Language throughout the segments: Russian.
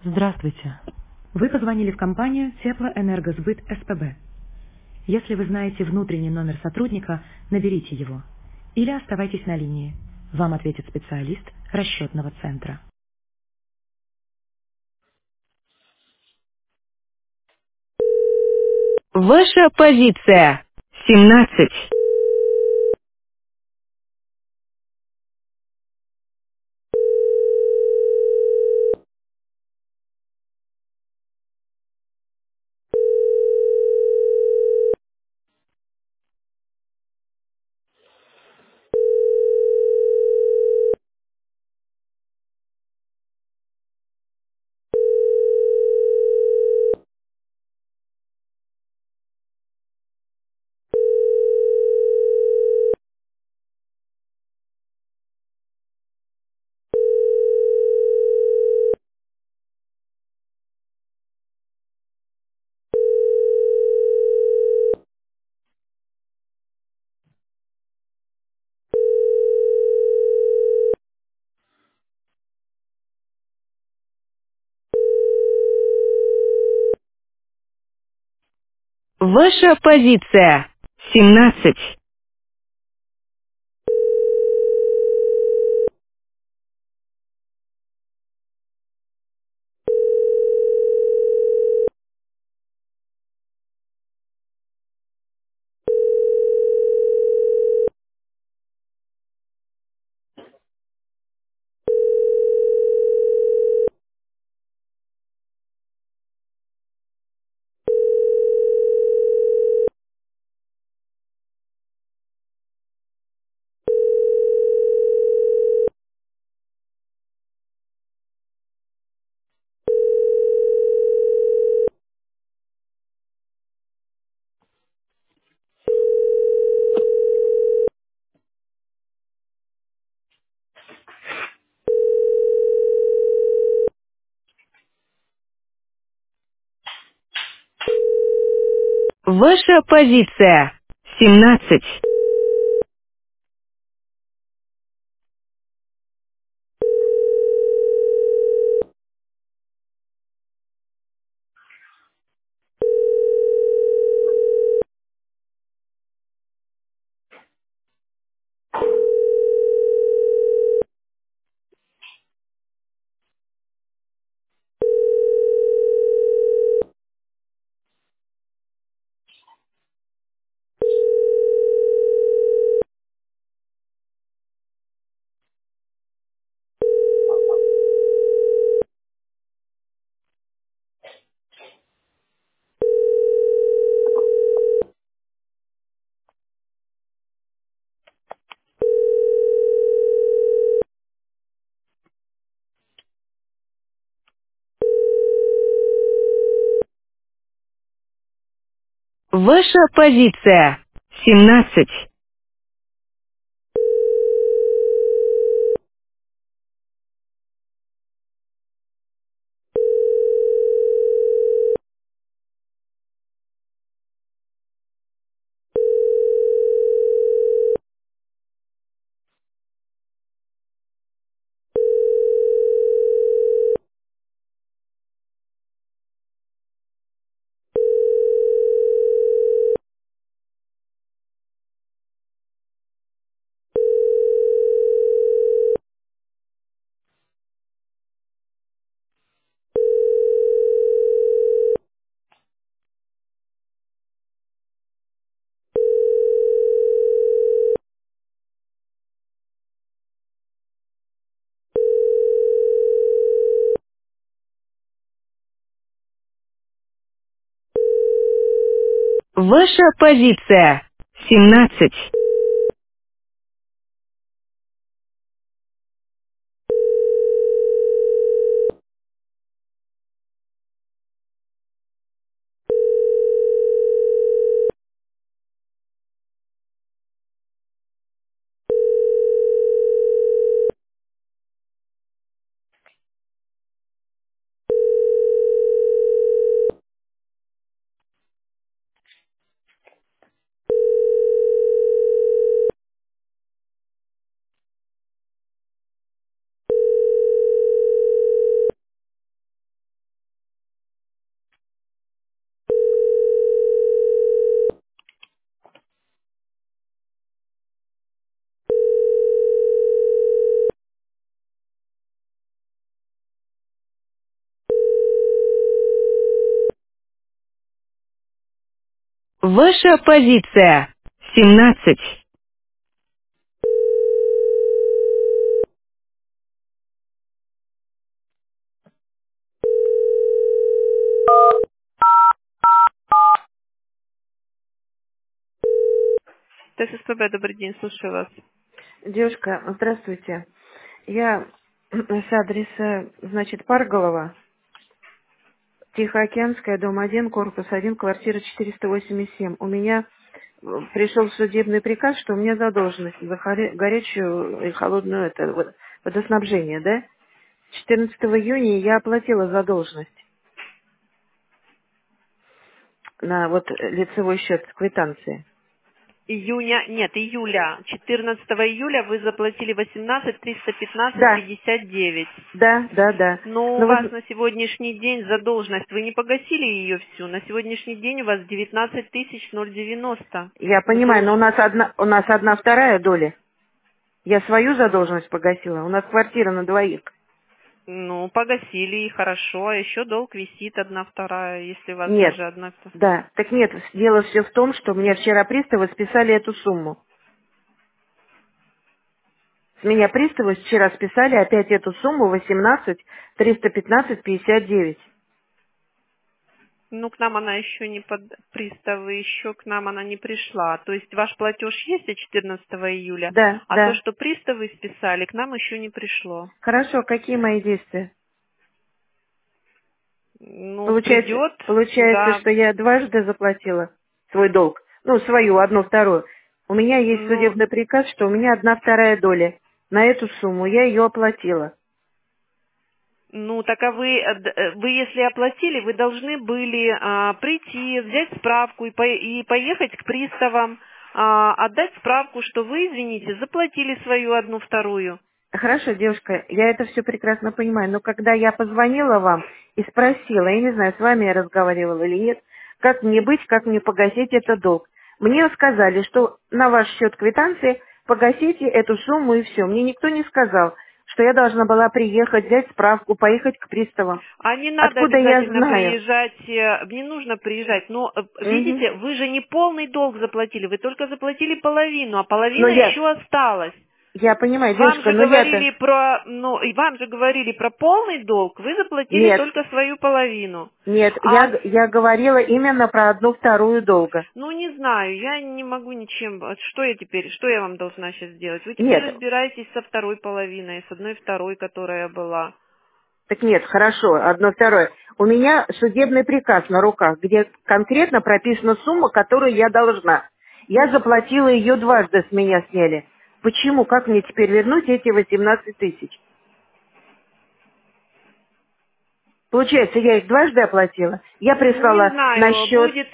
Здравствуйте. Вы позвонили в компанию Теплоэнергосбыт СПБ. Если вы знаете внутренний номер сотрудника, наберите его. Или оставайтесь на линии. Вам ответит специалист расчетного центра. Ваша позиция. 17. Ваша позиция. 17. Ваша позиция. 17. Ваша позиция. 17. Ваша позиция. 17. Ваша позиция 17. ТССПБ, добрый день, слушаю вас. Девушка, здравствуйте. Я с адреса, значит, Парголова, Тихоокеанская, дом 1, корпус 1, квартира 487. У меня пришел судебный приказ, что у меня задолженность за горячую и холодную водоснабжение, да? 14 июня я оплатила задолженность на лицевой счет квитанции. Июля. 14 июля вы заплатили 18 315 Да, 59. да. Но у Но вас вы, на сегодняшний день задолженность, вы не погасили ее всю. На сегодняшний день у вас 19 090 я понимаю, но задолженность. у нас одна вторая доля. Я свою задолженность погасила. У нас квартира на двоих. Ну, погасили, и хорошо. А еще долг висит 1/2, если у вас Нет. даже 1/2. Да. Так нет, дело все в том, что мне вчера приставы списали эту сумму. С меня приставы вчера списали опять эту сумму 18 315 59. Ну, к нам она еще не под приставы, еще к нам она не пришла. То есть ваш платеж есть от 14 июля, Да, а то, да. что приставы списали, к нам еще не пришло. Хорошо, какие мои действия? Ну, Получается, придет, получается, да. что я дважды заплатила свой долг. Ну, свою, одну вторую. У меня есть Ну, судебный приказ, что у меня 1/2 доля. На эту сумму я ее оплатила. ну, так а вы если оплатили, вы должны были прийти, взять справку и поехать к приставам, отдать справку, что вы, извините, заплатили свою 1/2. Хорошо, девушка, я это все прекрасно понимаю, но когда я позвонила вам и спросила, я не знаю, с вами я разговаривала или нет, как мне быть, как мне погасить этот долг, мне сказали, что на ваш счет квитанции погасите эту сумму и все. Мне никто не сказал, что я должна была приехать, взять справку, поехать к приставам. А не надо Откуда я обязательно знаю? приезжать, не нужно приезжать. Но, Мгм. видите, вы же не полный долг заплатили, вы только заплатили половину, а Но половина я, еще осталась. я понимаю, Вам девушка, же но я-то... говорили про, ну, и вам же говорили про полный долг, вы заплатили Нет, только свою половину. нет, А, я говорила именно про 1/2 долга. ну, не знаю, я не могу ничем, что я вам должна сейчас сделать? Вы теперь Нет, разбираетесь со второй половиной, с одной второй, которая была. так нет, хорошо, 1/2. У меня судебный приказ на руках, где конкретно прописана сумма, которую я должна. Я заплатила ее дважды, с меня сняли. Почему? Как мне теперь вернуть эти 18 тысяч? Получается, я их дважды оплатила. Я Ну, не прислала на знаю, счет. будет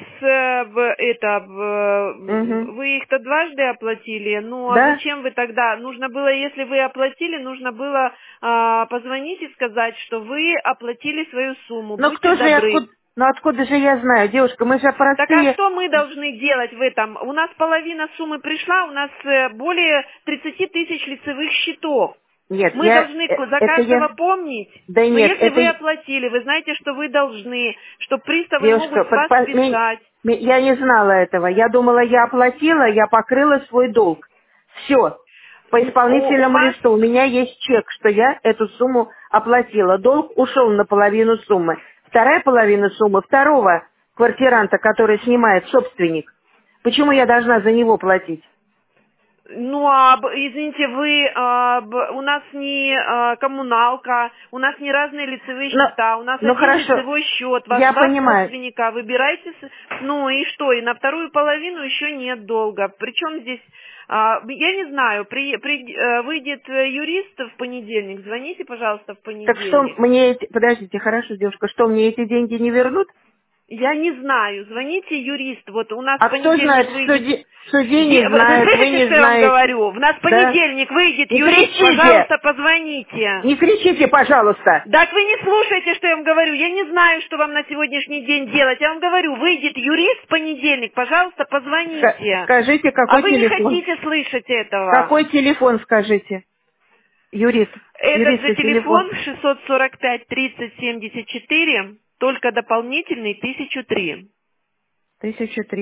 Мгм. вы их-то дважды оплатили, ну а Да? зачем вы тогда? Нужно было, если вы оплатили, нужно было позвонить и сказать, что вы оплатили свою сумму, Но будьте кто же и добры. откуда... Ну откуда же я знаю, девушка, мы же Так а простые. что мы должны делать в этом? У нас половина суммы пришла, у нас более 30 тысяч лицевых счетов. Нет, Мы должны за это каждого я... помнить. Да Но нет, если это... вы оплатили, вы знаете, что вы должны, что приставы могут Девушка, с вас списать. я не знала этого. Я думала, я оплатила, я покрыла свой долг. Все. По У исполнительному вас, листу у меня есть чек, что я эту сумму оплатила. Долг ушел на половину суммы. Вторая половина суммы второго квартиранта, который снимает собственник. Почему я должна за него платить? ну, извините, у нас не коммуналка, у нас не разные лицевые Ну, счета, у нас ну один хорошо, лицевой счет, вас я два понимаю. собственника, выбирайте, ну и что, и на вторую половину еще нет долга. Причем здесь, я не знаю, выйдет юрист в понедельник, звоните, пожалуйста, в Так что понедельник. мне эти... Подождите, хорошо, девушка, что мне эти деньги не вернут? Я не знаю, звоните юрист, вот у нас в А кто знает, понедельник выйдет... в суде не Вы знают, вы слышите, не что я вам знаете. говорю? У нас в Да? понедельник выйдет Не юрист, кричите! пожалуйста, позвоните. Не кричите, пожалуйста! Так вы не слушаете, что я вам говорю. Я не знаю, что вам на сегодняшний день делать. Я вам говорю, выйдет юрист в понедельник, пожалуйста, позвоните. Скажите, А какой вы не телефон? хотите слышать этого. Какой телефон, скажите? Этот же Юриста телефон. телефон 645 30 74, только дополнительный 1003. 1003.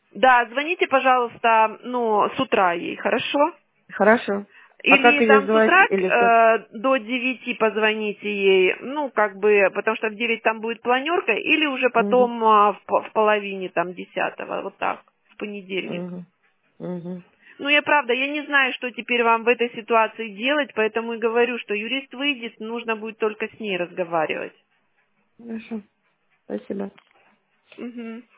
Да, звоните, пожалуйста, с утра ей, хорошо? Хорошо. А как Или ее там с звать? утра Или как? до 9 позвоните ей, потому что в 9 там будет планерка, или уже Угу. потом в половине, там, 10, вот так, в понедельник. Угу. Угу. Я не знаю, что теперь вам в этой ситуации делать, поэтому и говорю, что юрист выйдет, нужно будет только с ней разговаривать. Хорошо. Спасибо. Угу.